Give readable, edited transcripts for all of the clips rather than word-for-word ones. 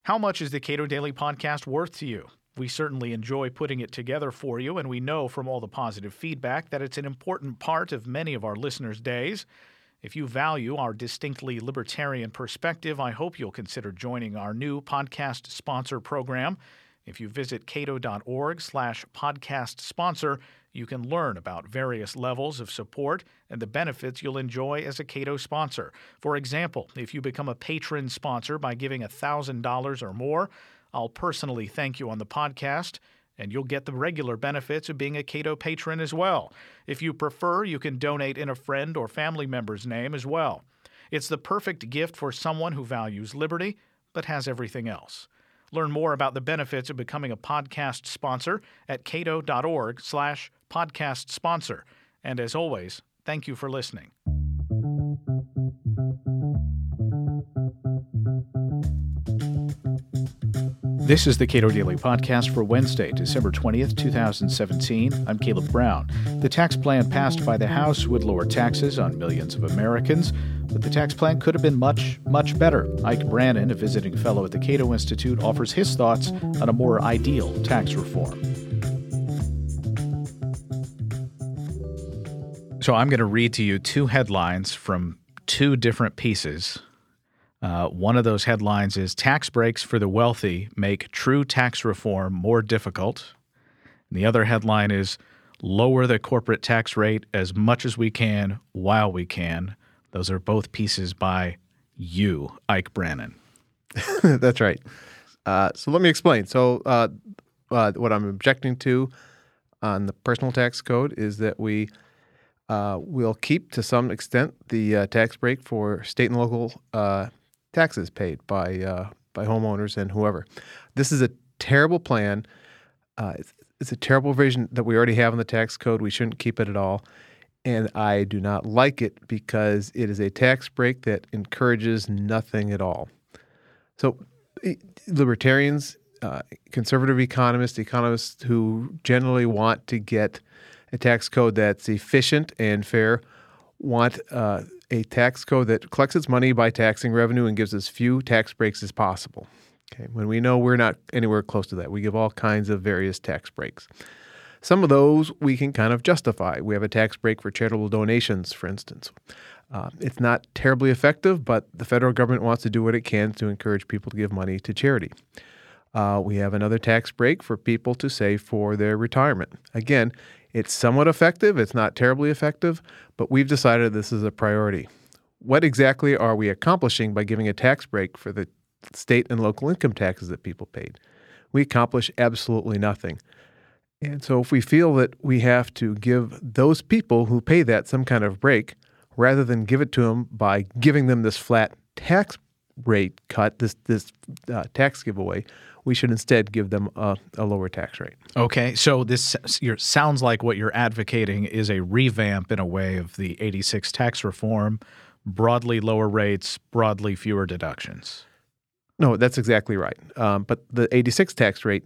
How much is the Cato Daily Podcast worth to you? We certainly enjoy putting it together for you, and we know from all the positive feedback that it's an important part of many of our listeners' days. If you value our distinctly libertarian perspective, I hope you'll consider joining our new podcast sponsor program. If you visit cato.org/podcast sponsor, you can learn about various levels of support and the benefits you'll enjoy as a Cato sponsor. For example, if you become a patron sponsor by giving $1,000 or more, I'll personally thank you on the podcast, and you'll get the regular benefits of being a Cato patron as well. If you prefer, you can donate in a friend or family member's name as well. It's the perfect gift for someone who values liberty but has everything else. Learn more about the benefits of becoming a podcast sponsor at cato.org/podcast sponsor. And as always, thank you for listening. This is the Cato Daily Podcast for Wednesday, December 20th, 2017. I'm Caleb Brown. The tax plan passed by the House would lower taxes on millions of Americans, but the tax plan could have been much, much better. Ike Brannon, a visiting fellow at the Cato Institute, offers his thoughts on a more ideal tax reform. So I'm going to read to you two headlines from two different pieces. One of those headlines is Tax Breaks for the Wealthy Make True Tax Reform More Difficult. And the other headline is Lower the Corporate Tax Rate as Much as We Can While We Can. Those are both pieces by you, Ike Brannon. That's right. So let me explain. So what I'm objecting to on the personal tax code is that we will keep to some extent the tax break for state and local taxes paid by homeowners and whoever. This is a terrible plan. It's a terrible vision that we already have in the tax code. We shouldn't keep it at all. And I do not like it because it is a tax break that encourages nothing at all. So libertarians, conservative economists who generally want to get a tax code that's efficient and fair want a tax code that collects its money by taxing revenue and gives as few tax breaks as possible. Okay, when we know we're not anywhere close to that, we give all kinds of various tax breaks. Some of those we can kind of justify. We have a tax break for charitable donations, for instance. It's not terribly effective, but the federal government wants to do what it can to encourage people to give money to charity. We have another tax break for people to save for their retirement. Again, it's somewhat effective. It's not terribly effective, but we've decided this is a priority. What exactly are we accomplishing by giving a tax break for the state and local income taxes that people paid? We accomplish absolutely nothing. And so if we feel that we have to give those people who pay that some kind of break, rather than give it to them by giving them this flat tax rate cut, this tax giveaway, we should instead give them a lower tax rate. Okay, so this sounds like what you're advocating is a revamp in a way of the 86 tax reform, broadly lower rates, broadly fewer deductions. No, that's exactly right. But the 86 tax rate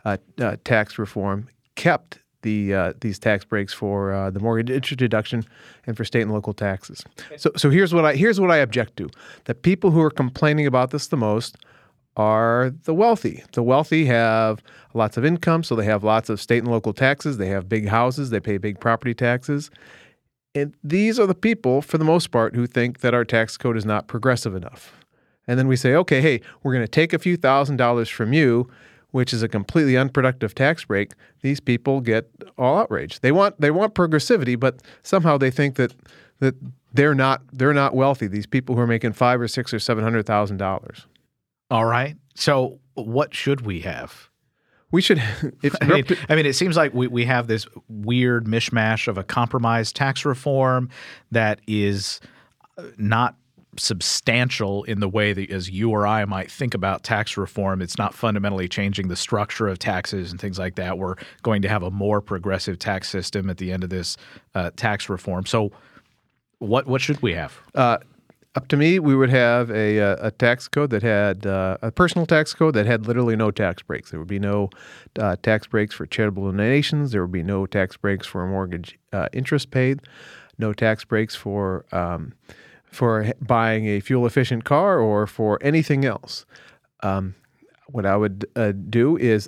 tax reform kept these tax breaks for the mortgage interest deduction and for state and local taxes. So here's what I object to. The people who are complaining about this the most are the wealthy. The wealthy have lots of income, so they have lots of state and local taxes. They have big houses. They pay big property taxes. And these are the people, for the most part, who think that our tax code is not progressive enough. And then we say, okay, hey, we're going to take a few $1,000s from you, which is a completely unproductive tax break. These people get all outraged. They want progressivity, but somehow they think that they're not wealthy. These people who are making $500,000 or $600,000 or $700,000. All right. So what should we have? We should. It seems like we have this weird mishmash of a compromise tax reform that is not substantial in the way that as you or I might think about tax reform. It's not fundamentally changing the structure of taxes and things like that. We're going to have a more progressive tax system at the end of this tax reform. So what should we have? Up to me, we would have a tax code that had a personal tax code that had literally no tax breaks. There would be no tax breaks for charitable donations. There would be no tax breaks for mortgage interest paid, no tax breaks for buying a fuel-efficient car or for anything else. What I would do is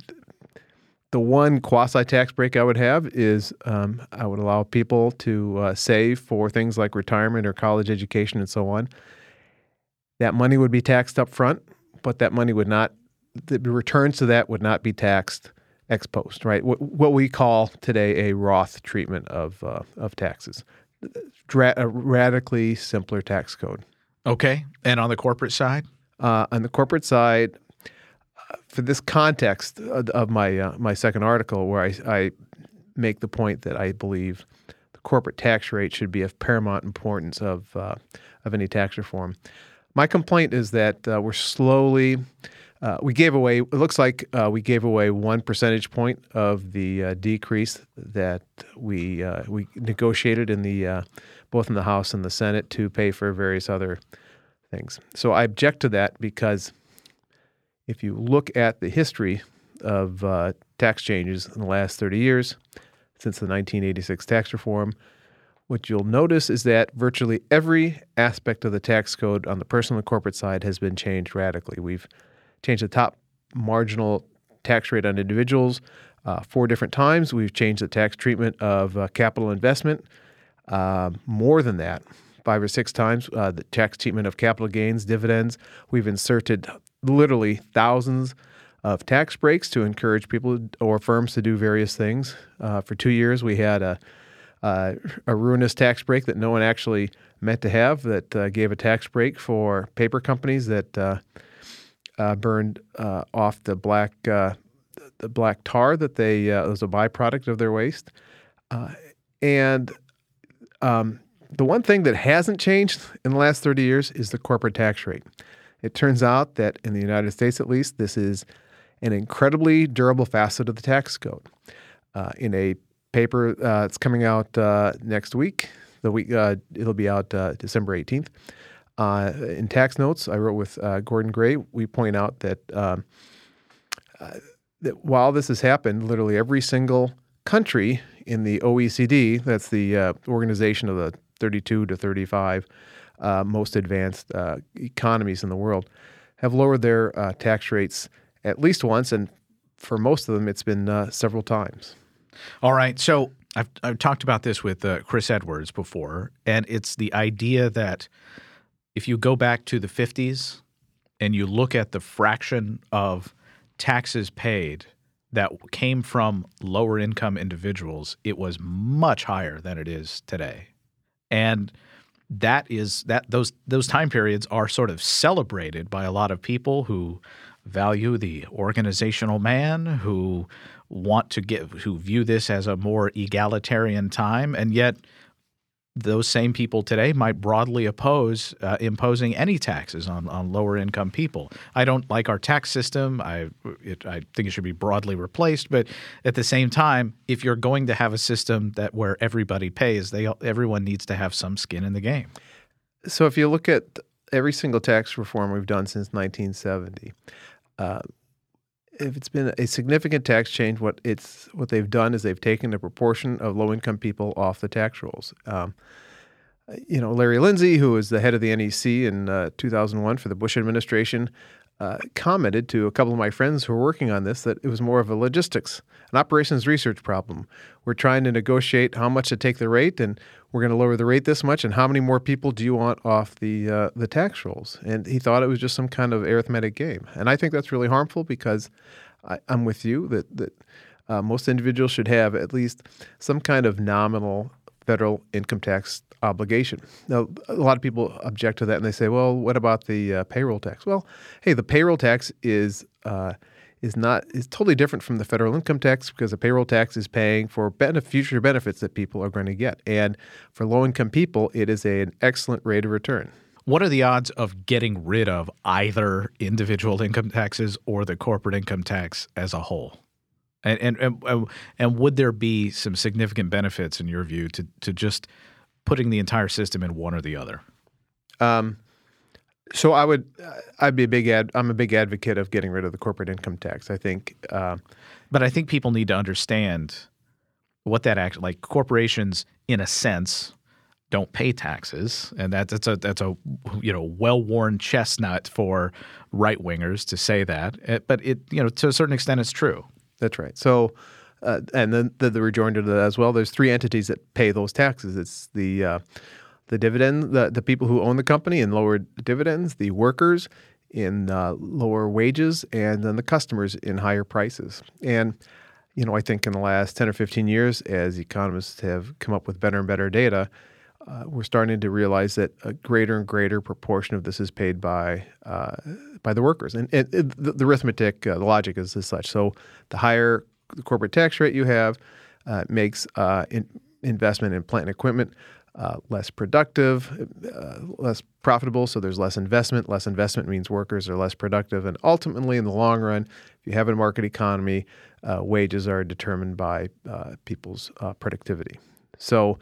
the one quasi-tax break I would have is I would allow people to save for things like retirement or college education and so on. That money would be taxed up front, but that money would not, the returns to that would not be taxed ex post, right? What we call today a Roth treatment of taxes. A radically simpler tax code. Okay. And on the corporate side? On the corporate side, for this context of my second article, where I make the point that I believe the corporate tax rate should be of paramount importance of any tax reform. My complaint is that we're slowly we gave away. It looks like we gave away 1 percentage point of the decrease that we negotiated in the both in the House and the Senate to pay for various other things. So I object to that because if you look at the history of tax changes in the last 30 years, since the 1986 tax reform, what you'll notice is that virtually every aspect of the tax code on the personal and corporate side has been changed radically. We've changed the top marginal tax rate on individuals 4 different times. We've changed the tax treatment of capital investment more than that, 5 or 6 times. The tax treatment of capital gains, dividends. We've inserted literally thousands of tax breaks to encourage people or firms to do various things. For 2 years, we had a ruinous tax break that no one actually meant to have that gave a tax break for paper companies that burned off the black tar that they was a byproduct of their waste. And the one thing that hasn't changed in the last 30 years is the corporate tax rate. It turns out that in the United States, at least, this is an incredibly durable facet of the tax code. In a paper that's coming out next week, it'll be out December 18th. In Tax Notes, I wrote with Gordon Gray. We point out that that while this has happened, literally every single country in the OECD, that's the organization of the 32 to 35 most advanced economies in the world, have lowered their tax rates at least once, and for most of them, it's been several times. All right. So I've talked about this with Chris Edwards before, and it's the idea that if you go back to the 50s and you look at the fraction of taxes paid that came from lower income individuals, it was much higher than it is today. And those time periods are sort of celebrated by a lot of people who value the organizational man, who view this as a more egalitarian time, and yet those same people today might broadly oppose imposing any taxes on lower income people. I don't like our tax system. I think it should be broadly replaced. But at the same time, if you're going to have a system where everybody pays, everyone needs to have some skin in the game. So if you look at every single tax reform we've done since 1970, if it's been a significant tax change, what they've done is they've taken a proportion of low-income people off the tax rolls. Larry Lindsey, who was the head of the NEC in 2001 for the Bush administration, commented to a couple of my friends who were working on this that it was more of a logistics, an operations research problem. We're trying to negotiate how much to take the rate, and we're going to lower the rate this much, and how many more people do you want off the tax rolls? And he thought it was just some kind of arithmetic game. And I think that's really harmful because I'm with you that most individuals should have at least some kind of nominal federal income tax obligation. Now, a lot of people object to that, and they say, well, what about the payroll tax? Well, hey, the payroll tax is totally different from the federal income tax because the payroll tax is paying for future benefits that people are going to get. And for low-income people, it is an excellent rate of return. What are the odds of getting rid of either individual income taxes or the corporate income tax as a whole? And would there be some significant benefits in your view to just putting the entire system in one or the other? So I'm a big advocate of getting rid of the corporate income tax. I think, but I think people need to understand what that like corporations, in a sense, don't pay taxes, and that's a well-worn chestnut for right-wingers to say that. But it to a certain extent it's true. That's right. So, and then the rejoinder to that as well. There's three entities that pay those taxes. It's the dividend, the people who own the company in lower dividends, the workers in lower wages, and then the customers in higher prices. And I think in the last 10 or 15 years, as economists have come up with better and better data, we're starting to realize that a greater and greater proportion of this is paid by the workers. And the arithmetic, the logic is as such. So the higher the corporate tax rate you have makes investment in plant and equipment less productive, less profitable. So there's less investment. Less investment means workers are less productive. And ultimately, in the long run, if you have a market economy, wages are determined by people's productivity. So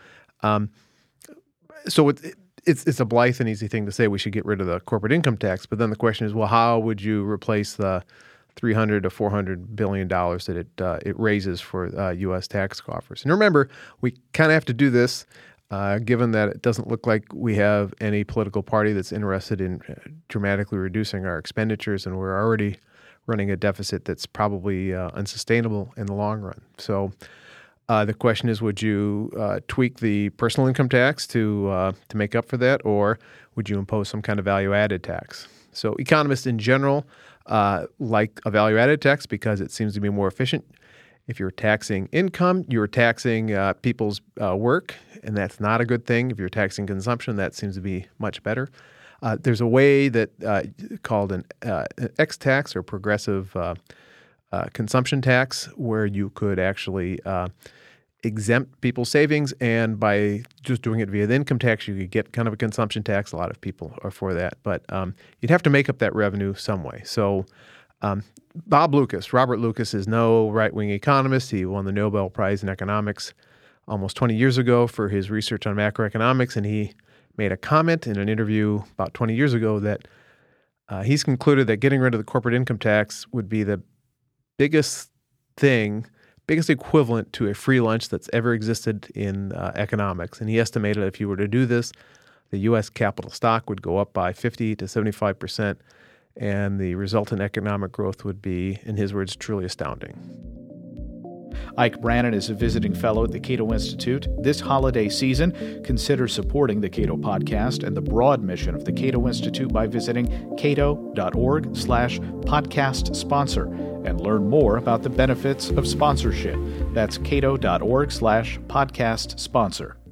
it's a blithe and easy thing to say we should get rid of the corporate income tax. But then the question is, well, how would you replace the $300 to $400 billion that it raises for U.S. tax coffers? And remember, we kind of have to do this given that it doesn't look like we have any political party that's interested in dramatically reducing our expenditures, and we're already running a deficit that's probably unsustainable in the long run. So the question is, would you tweak the personal income tax to make up for that, or would you impose some kind of value-added tax? So economists in general like a value-added tax because it seems to be more efficient. If you're taxing income, you're taxing people's work, and that's not a good thing. If you're taxing consumption, that seems to be much better. There's a way that called an X tax or progressive consumption tax where you could actually exempt people's savings, and by just doing it via the income tax, you could get kind of a consumption tax. A lot of people are for that, but you'd have to make up that revenue some way. So Robert Lucas is no right-wing economist. He won the Nobel Prize in Economics almost 20 years ago for his research on macroeconomics, and he made a comment in an interview about 20 years ago that he's concluded that getting rid of the corporate income tax would be the biggest equivalent to a free lunch that's ever existed in economics. And he estimated if you were to do this, the U.S. capital stock would go up by 50 to 75%, and the resultant economic growth would be, in his words, truly astounding. Ike Brannon is a visiting fellow at the Cato Institute. This holiday season, consider supporting the Cato Podcast and the broad mission of the Cato Institute by visiting cato.org/podcast sponsor and learn more about the benefits of sponsorship. That's cato.org/podcast sponsor.